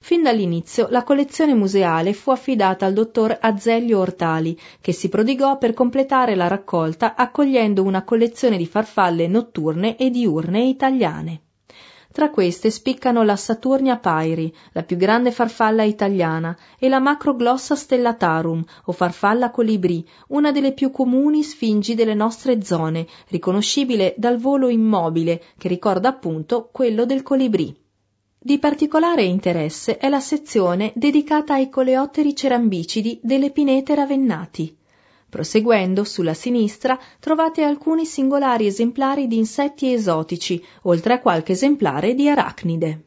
Fin dall'inizio la collezione museale fu affidata al dottor Azeglio Ortali, che si prodigò per completare la raccolta accogliendo una collezione di farfalle notturne e diurne italiane. Tra queste spiccano la Saturnia pairi, la più grande farfalla italiana, e la Macroglossa stellatarum, o farfalla colibrì, una delle più comuni sfingi delle nostre zone, riconoscibile dal volo immobile, che ricorda appunto quello del colibrì. Di particolare interesse è la sezione dedicata ai coleotteri cerambicidi delle pinete ravennati. Proseguendo, sulla sinistra, trovate alcuni singolari esemplari di insetti esotici, oltre a qualche esemplare di arachnide.